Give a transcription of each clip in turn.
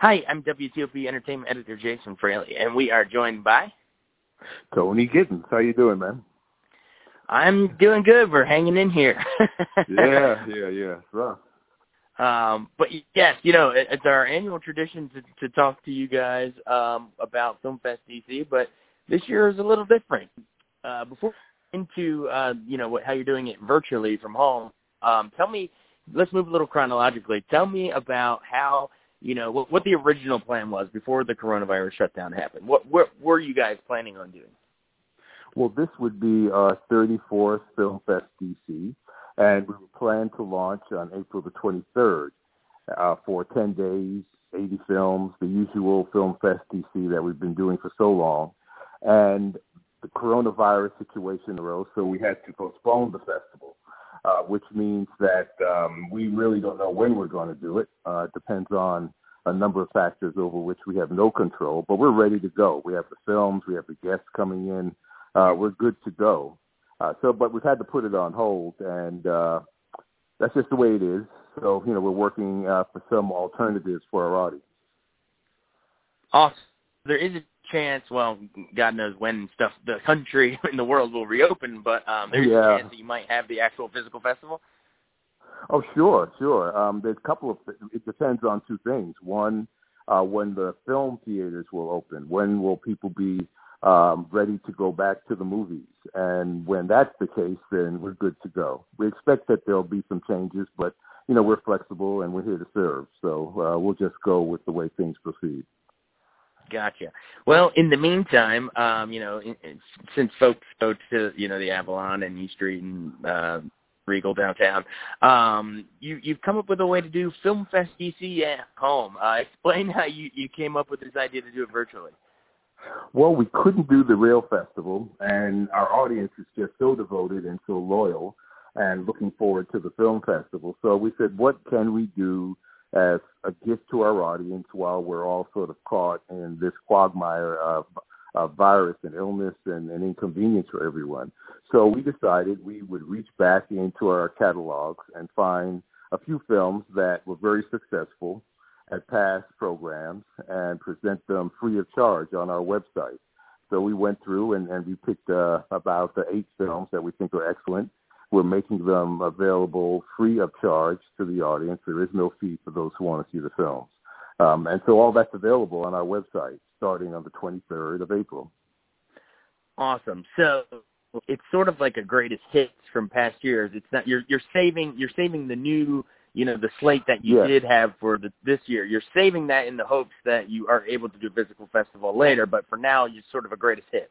Hi, I'm WTOP Entertainment Editor Jason Fraley, and we are joined by Tony Giddens. How you doing, man? I'm doing good. We're hanging in here. Yeah. It's rough. But yes, it's our annual tradition to talk to you guys about Film Fest DC, but this year is a little different. Before into how you're doing it virtually from home, tell me. Let's move a little chronologically. Tell me about how what the original plan was before the coronavirus shutdown happened. What were you guys planning on doing? Well, this would be our 34th Film Fest DC, and we plan to launch on April the 23rd for 10 days, 80 films, the usual Film Fest DC that we've been doing for so long. And the coronavirus situation arose, so we had to postpone the festival, which means that we really don't know when we're going to do it. It depends on a number of factors over which we have no control, but we're ready to go. We have the films, we have the guests coming in. We're good to go. But we've had to put it on hold, and that's just the way it is. So, we're working for some alternatives for our audience. Awesome. There is a chance, well, God knows when the country and the world will reopen, but there's a chance that you might have the actual physical festival? Oh, sure. There's a couple of, it depends on two things. One, when the film theaters will open. When will people be ready to go back to the movies? And when that's the case, then we're good to go. We expect that there'll be some changes, but, we're flexible and we're here to serve. So we'll just go with the way things proceed. Gotcha. Well, in the meantime, since folks go to, the Avalon and East Street and Regal downtown, you've come up with a way to do Film Fest DC at home. Explain how you came up with this idea to do it virtually. Well, we couldn't do the real festival, and our audience is just so devoted and so loyal and looking forward to the film festival. So we said, what can we do as a gift to our audience while we're all sort of caught in this quagmire of virus and illness and inconvenience for everyone? So we decided we would reach back into our catalogs and find a few films that were very successful at past programs and present them free of charge on our website. So we went through and we picked about 8 films that we think are excellent. We're making them available free of charge to the audience. There is no fee for those who want to see the films. And so all that's available on our website starting on the 23rd of April. Awesome. So it's sort of like a greatest hits from past years. It's not you're saving the new, the slate that you did have for this year. You're saving that in the hopes that you are able to do a physical festival later, but for now you're sort of a greatest hits.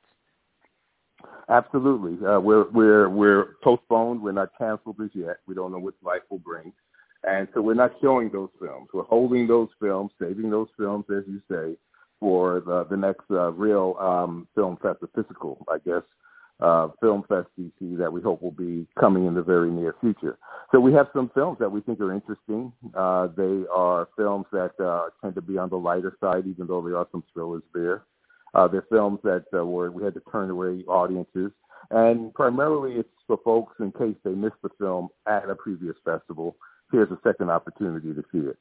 Absolutely. We're postponed. We're not canceled as yet. We don't know what life will bring. And so we're not showing those films. We're holding those films, saving those films, as you say, for the next real Film Fest, the physical, I guess, Film Fest DC that we hope will be coming in the very near future. So we have some films that we think are interesting. They are films that tend to be on the lighter side, even though there are some thrillers there. They're films that we had to turn away audiences. And primarily it's for folks in case they missed the film at a previous festival. Here's a second opportunity to see it.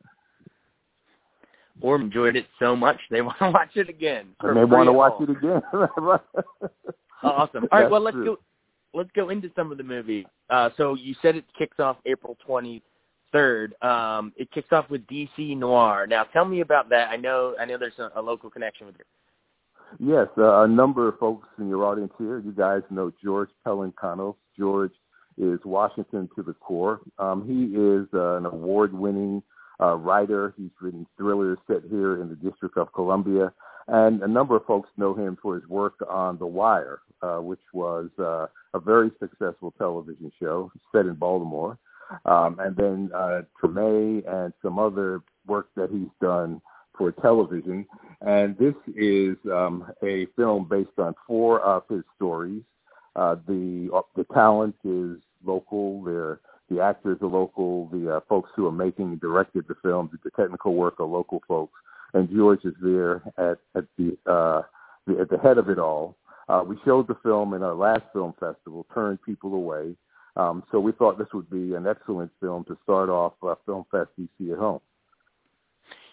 Or enjoyed it so much they want to watch it again. And they want to watch it again. Awesome. All right, well, let's go into some of the movies. So you said it kicks off April 23rd. It kicks off with DC Noir. Now, tell me about that. I know there's a local connection with it. Yes, a number of folks in your audience here. You guys know George Pelecanos. George is Washington to the core. He is an award-winning writer. He's written thrillers set here in the District of Columbia. And a number of folks know him for his work on The Wire, which was a very successful television show set in Baltimore. And then Treme and some other work that he's done for television. And this is a film based on 4 of his stories. The talent is local. The actors are local. The folks who are making and directed the film, the technical work are local folks. And George is there at the head of it all. We showed the film in our last film festival, turned people away. So we thought this would be an excellent film to start off Film Fest DC at home.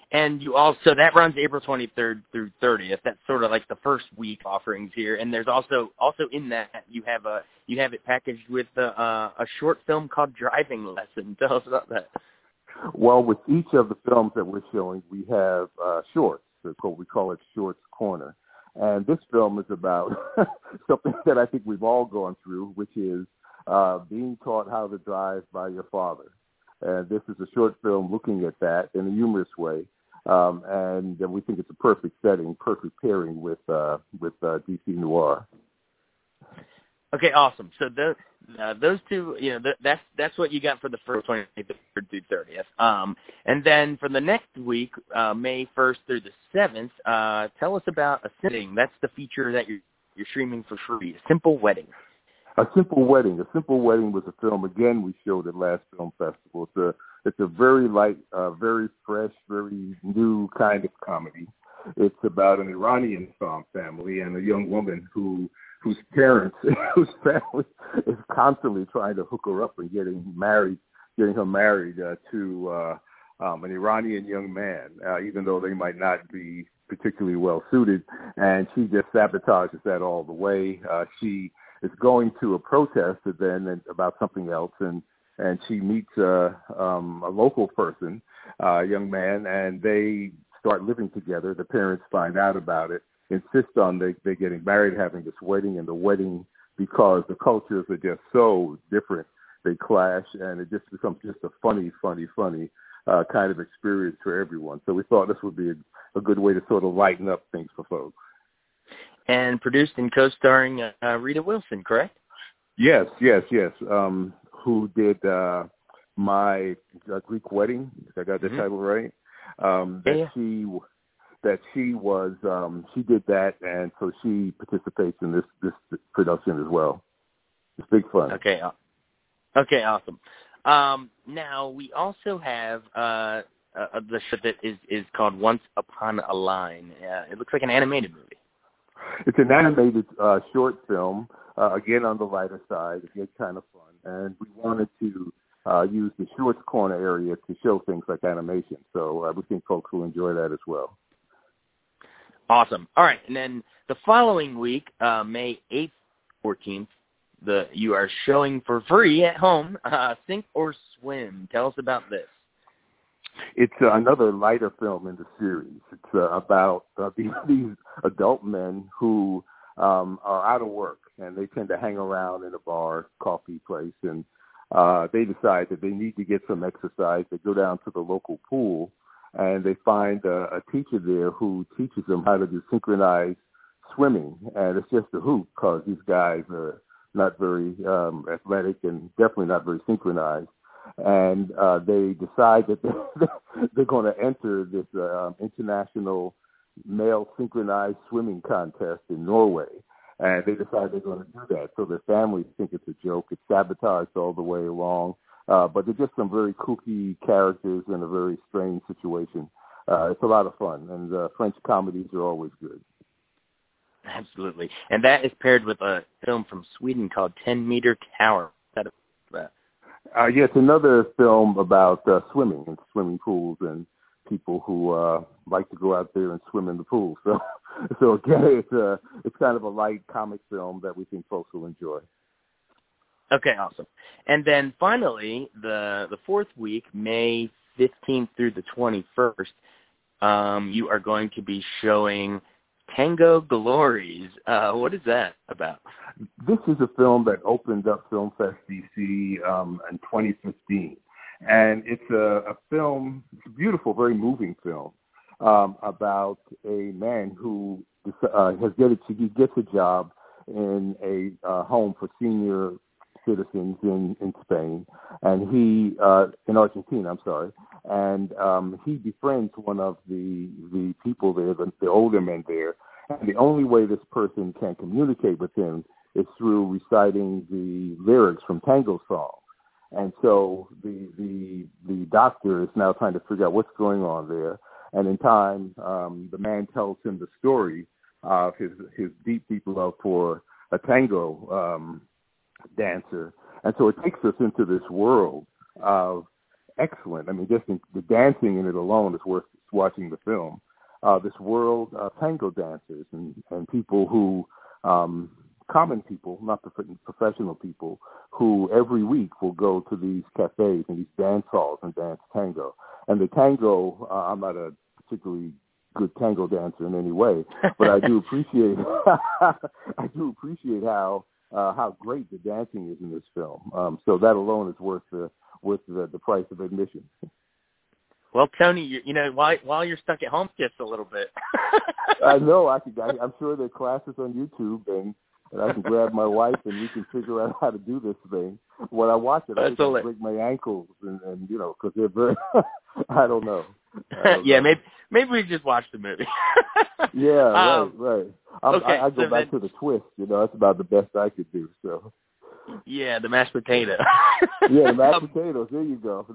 And you also, that runs April 23rd through 30th. That's sort of like the first week offerings here. And there's also in that you have it packaged with a short film called Driving Lesson. Tell us about that. Well, with each of the films that we're showing, we have shorts. We call it Shorts Corner. And this film is about something that I think we've all gone through, which is being taught how to drive by your father. And this is a short film looking at that in a humorous way. And we think it's a perfect setting, perfect pairing with DC Noir. Okay, awesome. So those two, that's what you got for the first 23rd through 30th. And then for the next week, May 1st through the 7th, tell us about Ascending. That's the feature that you're streaming for free. A Simple Wedding. A Simple Wedding. A Simple Wedding was a film, again, we showed at last film festival. It's a very light, very fresh, very new kind of comedy. It's about an Iranian family and a young woman whose parents, whose family is constantly trying to hook her up and getting her married to an Iranian young man, even though they might not be particularly well suited. And she just sabotages that all the way. She is going to a protest then about something else, and she meets a local person, a young man, and they start living together. The parents find out about it, insist on they getting married, having this wedding, and the wedding, because the cultures are just so different, they clash, and it just becomes just a funny kind of experience for everyone. So we thought this would be a good way to sort of lighten up things for folks. And produced and co-starring Rita Wilson, correct? Yes. Who did My Greek Wedding? I got the title right. She did that, and so she participates in this production as well. It's big fun. Okay, awesome. Now we also have the show that is called Once Upon a Line. It looks like an animated movie. It's an animated short film, again on the lighter side. It's kind of fun, and we wanted to use the Shorts Corner area to show things like animation. So we think folks will enjoy that as well. Awesome. All right, and then the following week, May 8th, 14th, you are showing for free at home, Sink or Swim. Tell us about this. It's another lighter film in the series. It's about these adult men who are out of work, and they tend to hang around in a bar, coffee place, and they decide that they need to get some exercise. They go down to the local pool, and they find a teacher there who teaches them how to do synchronized swimming. And it's just a hoot because these guys are not very athletic and definitely not very synchronized. And they decide that they're going to enter this international male synchronized swimming contest in Norway. And they decide they're going to do that. So their families think it's a joke. It's sabotaged all the way along. But they're just some very kooky characters in a very strange situation. It's a lot of fun. And French comedies are always good. Absolutely. And that is paired with a film from Sweden called 10 Meter Tower. Yes, another film about swimming and swimming pools and people who like to go out there and swim in the pool. So again, it's kind of a light comic film that we think folks will enjoy. Okay, awesome. And then finally, the fourth week, May 15th through the 21st, you are going to be showing Tango Glories. What is that about? This is a film that opened up Film Fest DC in 2015. And it's a film, it's a beautiful, very moving film about a man who he gets a job in a home for senior citizens in Spain, and in Argentina, I'm sorry, and he befriends one of the people there, the older men there, and the only way this person can communicate with him is through reciting the lyrics from tango songs. And so the doctor is now trying to figure out what's going on there, and in time, the man tells him the story of his deep love for a tango dancer. And so it takes us into this world of excellent. I mean, just the dancing in it alone is worth watching the film, this world of tango dancers and people who, common people, not professional people, who every week will go to these cafes and these dance halls and dance tango. And the tango, I'm not a particularly good tango dancer in any way, but I do appreciate how great the dancing is in this film. So that alone is worth the price of admission. Well, Tony, you know, while you're stuck at home just a little bit. I know. I'm sure there are classes on YouTube, and I can grab my wife and we can figure out how to do this thing. When I watch it, I just break my ankles, and you know, because they're very. I don't know. Yeah, maybe we just watch the movie. Yeah, right. Okay, I go back to the twist. You know, that's about the best I could do. So. Yeah, the mashed potato. Yeah, the mashed potatoes. There you go.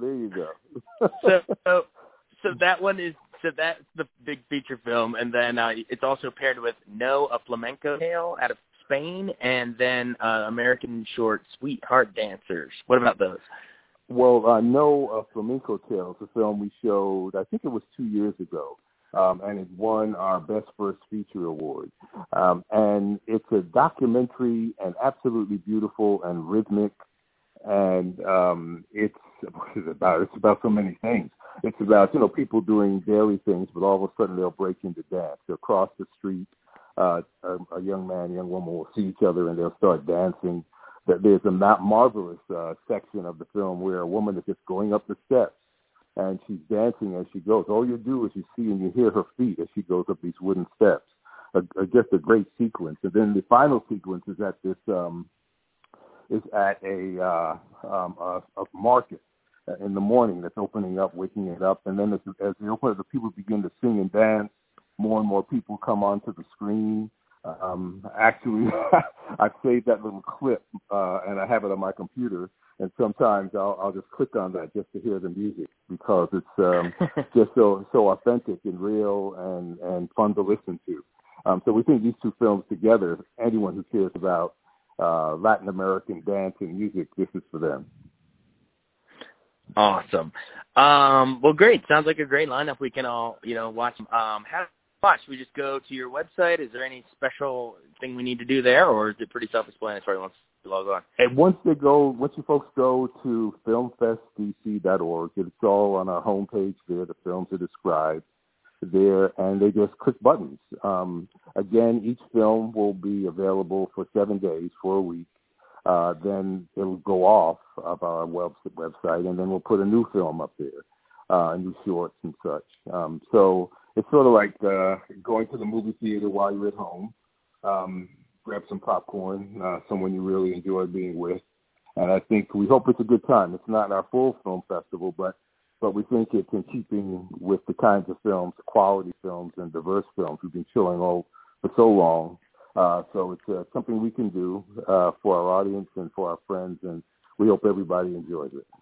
So that's the big feature film, and then it's also paired with No, a Flamenco Tale out of Spain, and then American short Sweetheart Dancers. What about those? Well, No, a Flamenco Tale is a film we showed, I think it was 2 years ago, and it won our Best First Feature Award. And it's a documentary and absolutely beautiful and rhythmic, and it's about so many things. It's about, you know, people doing daily things, but all of a sudden they'll break into dance. They'll cross the street, a young man, young woman will see each other and they'll start dancing. There's a marvelous section of the film where a woman is just going up the steps and she's dancing as she goes. All you do is you see and you hear her feet as she goes up these wooden steps. Just a great sequence. And then the final sequence is at this a market in the morning that's opening up, waking it up. And then as they open it, the people begin to sing and dance. More and more people come onto the screen. Actually, I've saved that little clip, and I have it on my computer. And sometimes I'll just click on that just to hear the music because it's just so authentic and real and fun to listen to. So we think these two films together, anyone who cares about Latin American dance and music, this is for them. Awesome. Well, great. Sounds like a great lineup. We can all, you know, watch. How to watch? We just go to your website. Is there any special thing we need to do there, or is it pretty self-explanatory once you log on? And once you folks go to filmfestdc.org, it's all on our homepage there. The films are described there, and they just click buttons. Again, each film will be available for 7 days, for a week. Then it'll go off of our website, and then we'll put a new film up there, new shorts and such. So it's sort of like going to the movie theater while you're at home. Grab some popcorn, someone you really enjoy being with. And I think we hope it's a good time. It's not our full film festival, but we think it's in keeping with the kinds of films, quality films and diverse films we've been showing for so long. So it's something we can do for our audience and for our friends, and we hope everybody enjoys it.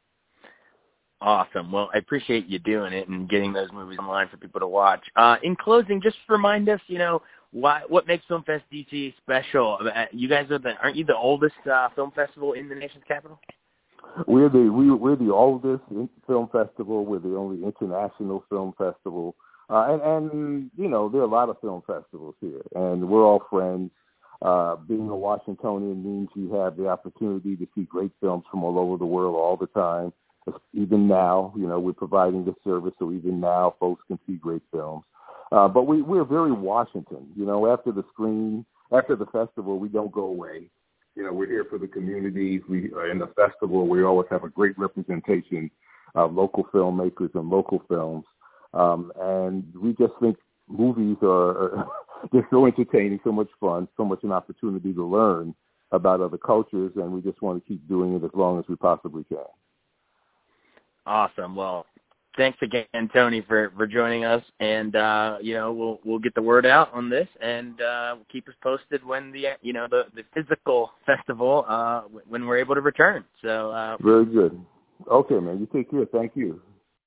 Awesome. Well, I appreciate you doing it and getting those movies online for people to watch. In closing, just remind us, you know, what makes FilmFest DC special? You guys aren't you the oldest film festival in the nation's capital? We're the oldest film festival. We're the only international film festival. And you know, there are a lot of film festivals here, and we're all friends. Being a Washingtonian means you have the opportunity to see great films from all over the world all the time. Even now, you know, we're providing this service, so even now folks can see great films. But we're very Washington. You know, after the festival, we don't go away. You know, we're here for the community. In the festival, we always have a great representation of local filmmakers and local films. And we just think movies are just so entertaining, so much fun, so much an opportunity to learn about other cultures, and we just want to keep doing it as long as we possibly can. Awesome. Well, thanks again, Tony, for joining us, and you know, we'll get the word out on this, and keep us posted when the physical festival when we're able to return. So very good. Okay, man. You take care. Thank you.